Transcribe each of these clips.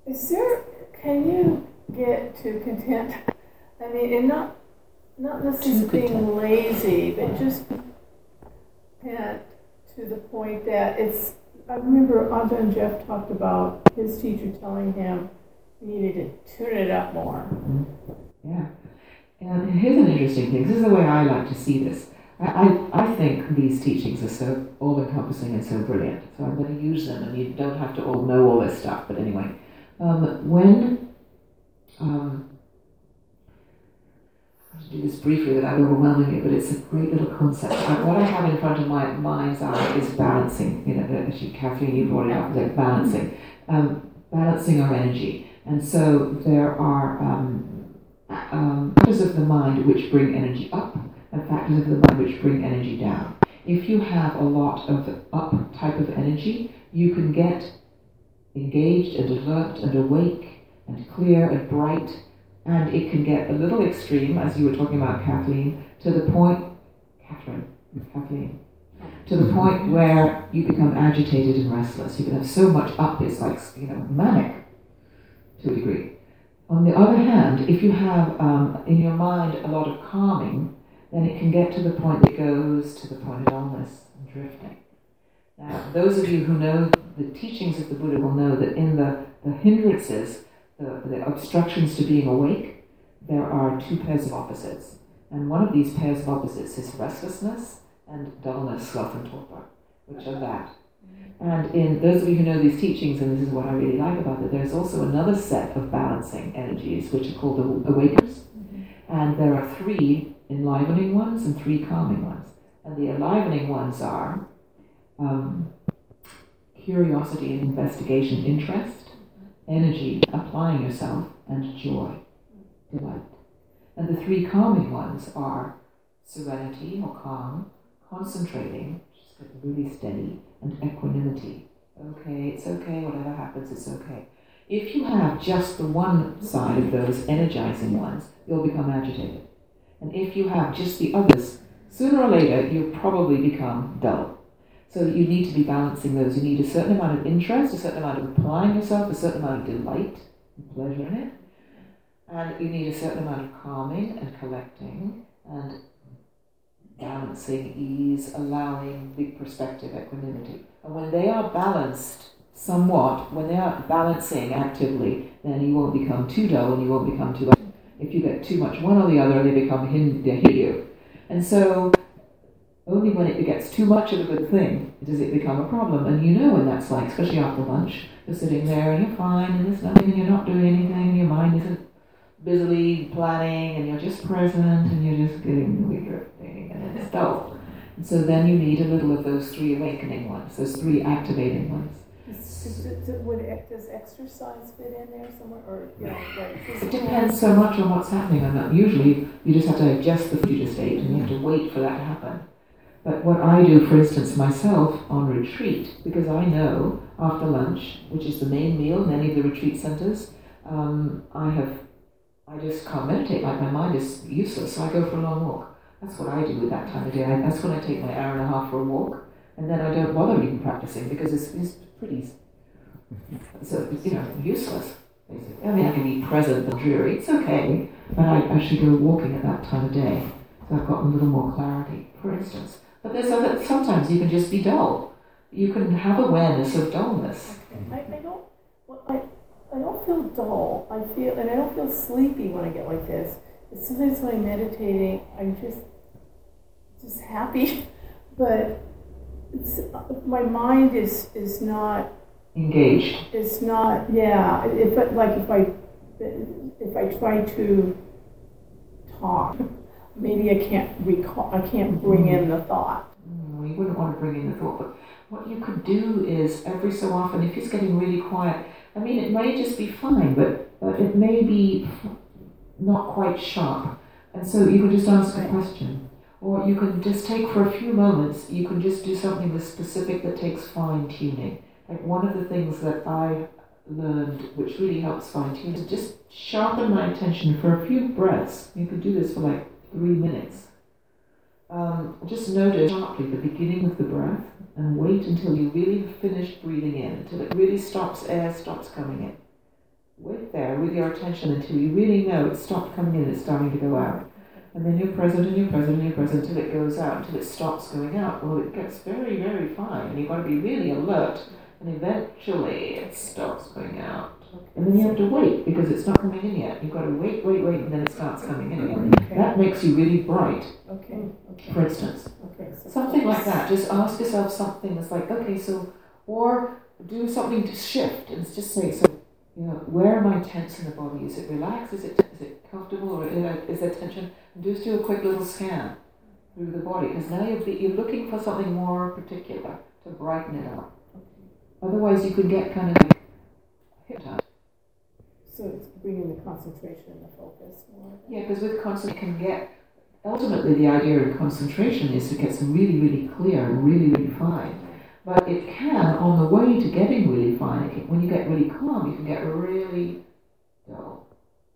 can you get to content? I mean, and not necessarily being lazy, but just content to the point that it's. I remember Anja and Jeff talked about his teacher telling him he needed to tune it up more. Mm-hmm. Yeah. And here's an interesting thing. This is the way I like to see this. I think these teachings are so all-encompassing and so brilliant. So I'm going to use them, and you don't have to all know all this stuff. But anyway, I'll do this briefly without overwhelming you, but it's a great little concept. What I have in front of my mind's eye is balancing. Actually, Kathleen, you brought it up, like balancing. Balancing our energy. And so there are factors of the mind which bring energy up, and factors of the mind which bring energy down. If you have a lot of up type of energy, you can get engaged and alert and awake and clear and bright, and it can get a little extreme, as you were talking about, Kathleen, to the point where you become agitated and restless. You can have so much up, it's like, manic to a degree. On the other hand, if you have in your mind a lot of calming, then it can get to the point that goes to the point of dullness and drifting. Now, those of you who know the teachings of the Buddha will know that in the hindrances, the obstructions to being awake, there are two pairs of opposites. And one of these pairs of opposites is restlessness and dullness, sloth and torpor, which are that. And in those of you who know these teachings, and this is what I really like about it, there's also another set of balancing energies, which are called the awakers. And there are 3 enlivening ones and 3 calming ones. And the enlivening ones are curiosity and investigation, interest, energy, applying yourself, and joy, delight. And the 3 calming ones are serenity or calm, concentrating, just get really steady, and equanimity. Okay, it's okay, whatever happens, it's okay. If you have just the one side of those energizing ones, you'll become agitated. And if you have just the others, sooner or later, you'll probably become dull. So you need to be balancing those. You need a certain amount of interest, a certain amount of applying yourself, a certain amount of delight and pleasure in it. And you need a certain amount of calming and collecting and balancing, ease, allowing, big perspective, equanimity. And when they are balanced somewhat, when they are balancing actively, then you won't become too dull and you won't become too... If you get too much one or the other, they hit you. And so, only when it gets too much of a good thing does it become a problem. And you know when that's like, especially after lunch, you're sitting there and you're fine and there's nothing and you're not doing anything and your mind isn't busily planning and you're just present and you're just getting drifting and it's dull. And so then you need a little of those 3 awakening ones, those 3 activating ones. Does exercise fit in there somewhere? Or, it depends so much on what's happening on that. Usually you just have to adjust the future state and you have to wait for that to happen. But what I do, for instance, myself on retreat, because I know after lunch, which is the main meal in any of the retreat centers, I just can't meditate, like my mind is useless, so I go for a long walk. That's what I do at that time of day. That's when I take my hour and a half for a walk, and then I don't bother even practicing because it's pretty, useless, basically. I mean, I can be present and dreary, it's okay, but I actually go walking at that time of day, so I've got a little more clarity, for instance. But there's other, sometimes you can just be dull. You can have awareness of dullness. I don't feel dull. I don't feel sleepy when I get like this. But sometimes when I'm meditating, I'm just happy, but my mind is not engaged. It's not. Yeah. If I try to talk, maybe I can't recall. I can't bring in the thought. You wouldn't want to bring in the thought, but what you could do is every so often, if it's getting really quiet. I mean, it may just be fine, but it may be not quite sharp. And so you can just ask a question. Or you can just take for a few moments, you can just do something that's specific that takes fine-tuning. Like one of the things that I learned, which really helps fine-tune, is just sharpen my attention for a few breaths. You could do this for like 3 minutes. Just notice sharply the beginning of the breath and wait until you really have finished breathing in, until it really stops, air stops coming in. wait there with your attention until you really know it's stopped coming in, it's starting to go out. And then you're present and you're present and you're present until it goes out, until it stops going out. Well, it gets very, very fine, and you've got to be really alert, and eventually it stops going out. And then you have to wait, because it's not coming in yet. You've got to wait, and then it starts coming in again. That makes you really bright, for instance. Something like that. Just ask yourself something that's like, okay, so, or do something to shift, and just say, so, where am I tense in the body? Is it relaxed? Is it comfortable? Or is there tension? And just do a quick little scan through the body, because now you're looking for something more particular to brighten it up. Otherwise, you could get kind of like hypnotized. So it's bringing the concentration and the focus more. Yeah, because with concentration, ultimately the idea of concentration is to get some really, really clear and really, really fine. But it can, on the way to getting really fine, when you get really calm, you can get really dull.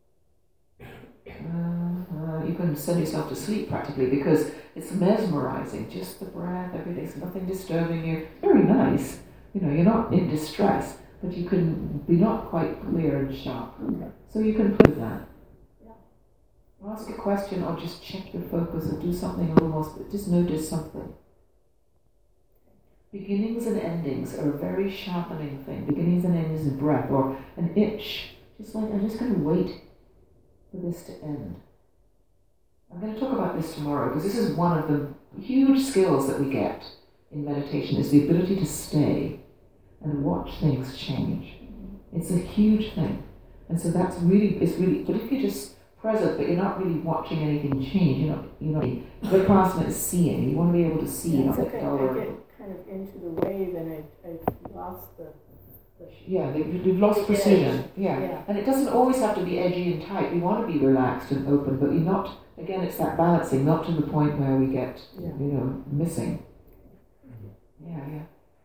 You can send yourself to sleep practically, because it's mesmerizing. Just the breath, everything's nothing disturbing you. Very nice. You're not in distress, but you can be not quite clear and sharp. So you can play with that. Ask a question, or just check your focus, or do something a little more. Just notice something. Beginnings and endings are a very sharpening thing. Beginnings and endings in breath, or an itch. Just like, I'm just going to wait for this to end. I'm going to talk about this tomorrow, because this is one of the huge skills that we get in meditation, is the ability to stay and watch things change. It's a huge thing. And so it's really, but if you're just present, but you're not really watching anything change, Vipassana is seeing. You want to be able to see, not get dull. I get kind of into the wave, and I lost the you've lost precision. Yeah. And it doesn't always have to be edgy and tight. You want to be relaxed and open, but you're not, again, it's that balancing, not to the point where we get, missing. Yeah.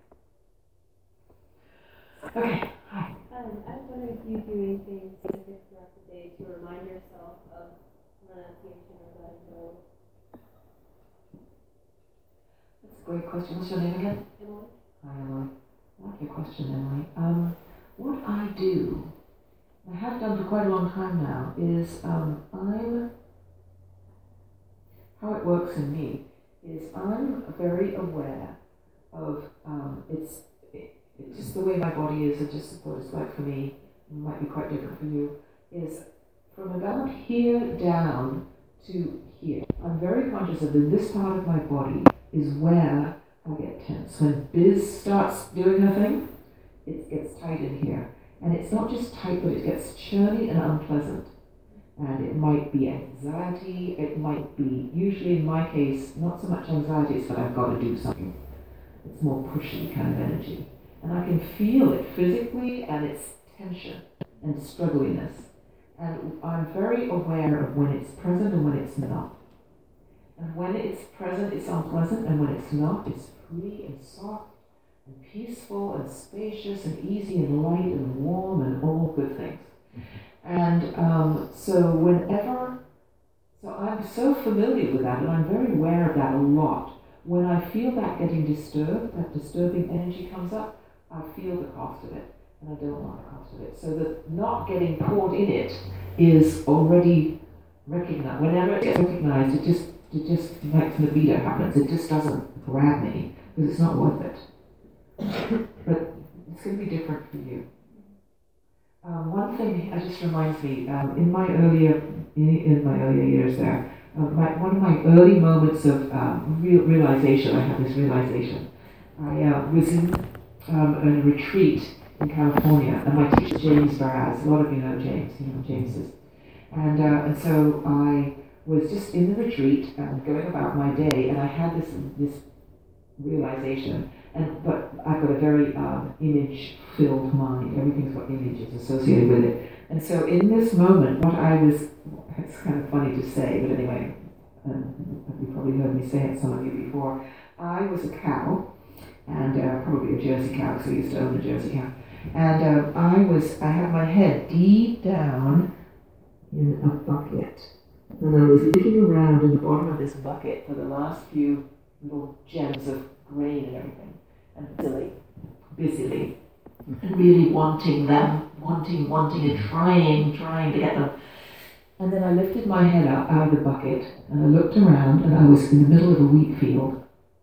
Okay, hi. I was wondering if you do anything specific throughout the day to remind yourself of renunciation or letting go. That's a great question. What's your name again? Emily. Hi, Emily. I like your question, Emily. What I do, I have done for quite a long time now, is how it works in me is I'm very aware of it's just the way my body is, and just what it's like for me. It might be quite different for you. Is from about here down to here. I'm very conscious of that this part of my body is where I get tense. When Biz starts doing her thing, it gets tight in here. And it's not just tight, but it gets churny and unpleasant. And it might be anxiety, it might be, usually in my case, not so much anxiety, it's that I've got to do something. It's more pushy kind of energy. And I can feel it physically, and it's tension and struggliness. And I'm very aware of when it's present and when it's not. And when it's present, it's unpleasant, and when it's not, it's free and soft and peaceful and spacious and easy and light and warm and all good things. And so I'm so familiar with that, and I'm very aware of that a lot. When I feel that getting disturbed, that disturbing energy comes up, I feel the cost of it, and I don't want the cost of it. So that not getting caught in it is already recognized. Whenever it gets recognized, it just like libido happens. It just doesn't grab me, because it's not worth it. But it's going to be different for you. One thing it just reminds me, in my earlier years there, one of my early moments of realization, I had this realization. I was in a retreat in California, and my teacher James Baraz, a lot of you know James is, and so I was just in the retreat and going about my day, and I had this realization. But I've got a very image-filled mind. Everything's got images associated with it. And so in this moment, it's kind of funny to say, but anyway, you probably heard me say it, some of you before. I was a cow, and probably a Jersey cow, because I used to own a Jersey cow. And I had my head deep down in a bucket. And I was looking around in the bottom of this bucket for the last few little gems of grain and everything. And busily, and really wanting them wanting and trying to get them. And then I lifted my head up out of the bucket and I looked around and I was in the middle of a wheat field.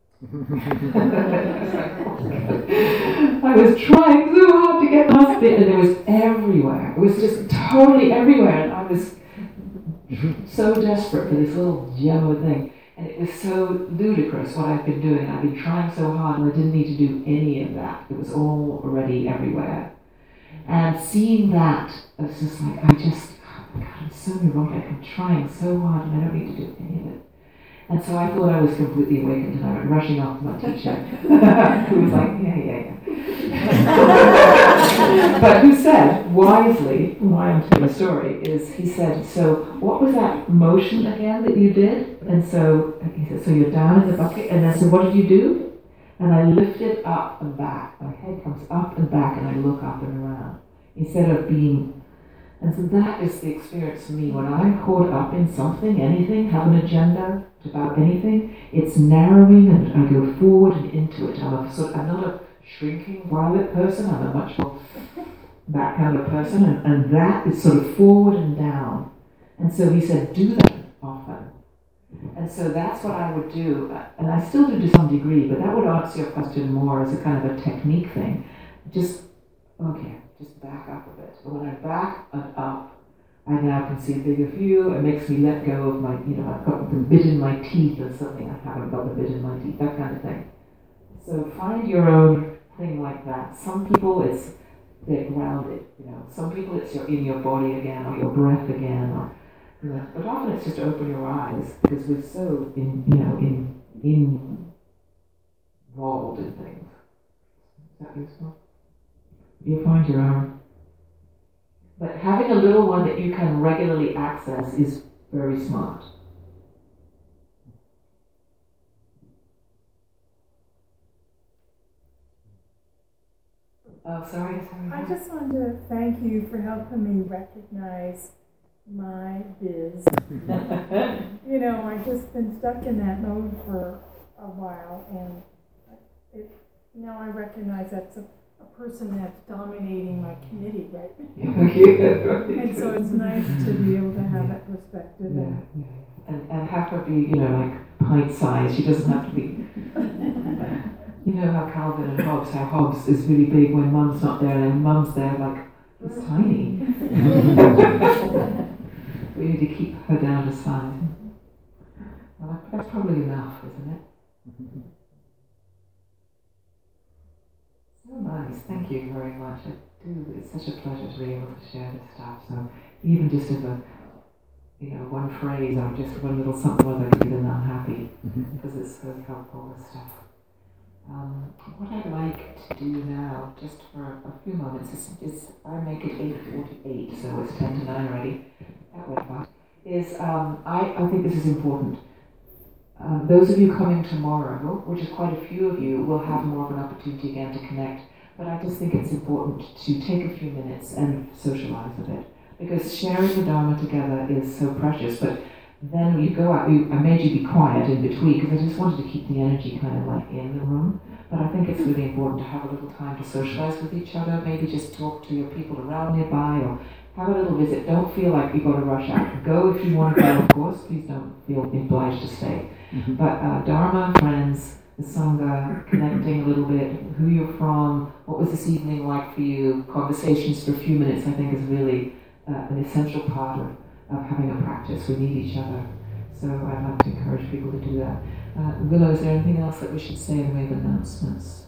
I was trying so hard to get past it and it was everywhere. It was just totally everywhere and I was so desperate for this little yellow thing. And it was so ludicrous what I've been doing. I've been trying so hard and I didn't need to do any of that. It was all already everywhere. And seeing that, I was just like, oh my God, I'm so neurotic. I'm trying so hard and I don't need to do any of it. And so I thought I was completely awakened and I went rushing off to my teacher, who was like, yeah. But who said, wisely, why I'm telling the story, is he said, so what was that motion again that you did? And so he said, so you're down in the bucket, and I said, what did you do? And I lifted up and back. My head comes up and back and I look up and around. Instead of being... And so that is the experience for me. When I'm caught up in something, anything, have an agenda about anything, it's narrowing and I go forward and into it. I'm not a shrinking violet person, I'm a much more that kind of person, and that is sort of forward and down. And so he said, do that often. And so that's what I would do, and I still do to some degree, but that would answer your question more as a kind of a technique thing. Just back up a bit. But when I back up, I now can see a bigger view. It makes me let go of my, I've got the bit in my teeth or something. I haven't got the bit in my teeth, that kind of thing. So find your own thing like that. Some people they're grounded, Some people it's in your body again, or your breath again, or but often it's just open your eyes because we're so involved in things. Is that useful? You find your own. But having a little one that you can regularly access is very smart. Oh, sorry. I just wanted to thank you for helping me recognize my biz. I've just been stuck in that mode for a while, and now I recognize that's a person that's dominating my committee, right? And so it's nice to be able to have that perspective. And have her be, like pint size. She doesn't have to be. You know how Calvin and Hobbes, how Hobbes is really big when Mum's not there, and then Mum's there, like, it's tiny. We need to keep her down to size. Well, that's probably enough, isn't it? So nice, thank you very much. It's such a pleasure to be able to share this stuff. So even just as one phrase or just one little something or other, then I'm happy because it's so helpful, this stuff. What I'd like to do now, just for a few moments, is I make it 8:48, so it's 10 to 9 already. That went fast. I think this is important. Those of you coming tomorrow, which is quite a few of you, will have more of an opportunity again to connect. But I just think it's important to take a few minutes and socialize a bit. Because sharing the Dharma together is so precious. But then when you go out, I made you be quiet in between because I just wanted to keep the energy kind of like in the room. But I think it's really important to have a little time to socialize with each other. Maybe just talk to your people around nearby or have a little visit. Don't feel like you've got to rush out. Go if you want to go, of course. Please don't feel obliged to stay. But Dharma, friends, the Sangha, connecting a little bit, who you're from, what was this evening like for you, conversations for a few minutes, I think is really an essential part of having a practice. We need each other. So I'd like to encourage people to do that. Willow, is there anything else that we should say in the way of announcements?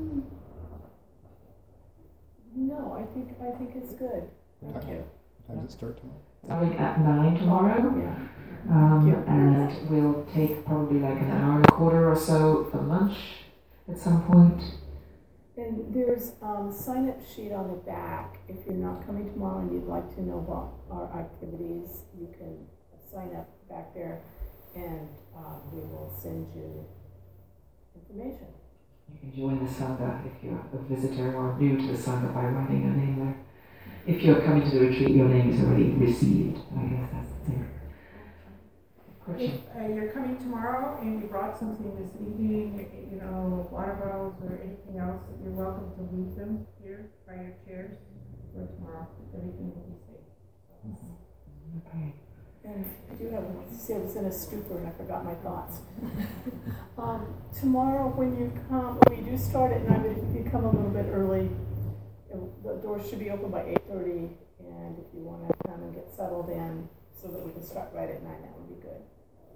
No, I think it's good. Thank you. Time does it start tomorrow? Starting at 9 tomorrow. Yeah. And we'll take probably like an hour and a quarter or so for lunch at some point. And there's a sign-up sheet on the back. If you're not coming tomorrow and you'd like to know about our activities, you can sign up back there, and we will send you information. You can join the Sangha if you're a visitor or new to the Sangha by writing your name there. If you're coming to the retreat, your name is already received. I guess that's the thing. If you're coming tomorrow and you brought something this evening, water bottles or anything else, you're welcome to leave them here by your chairs. for tomorrow. Everything will be safe. Okay. And I do have one. See, I was in a stupor and I forgot my thoughts. Tomorrow, when you come, we do start at 9, but if you come a little bit early, the doors should be open by 8:30. And if you want to come and get settled in, so that we can start right at 9, that would be good.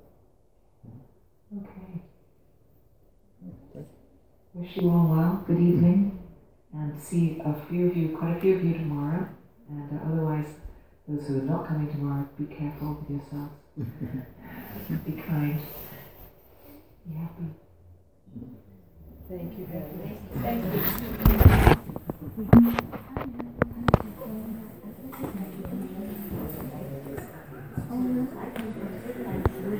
Okay. Wish you all well. Good evening, and see quite a few of you tomorrow. And otherwise, those who are not coming tomorrow, be careful with yourselves. Be kind. Be happy. Thank you. Thank you.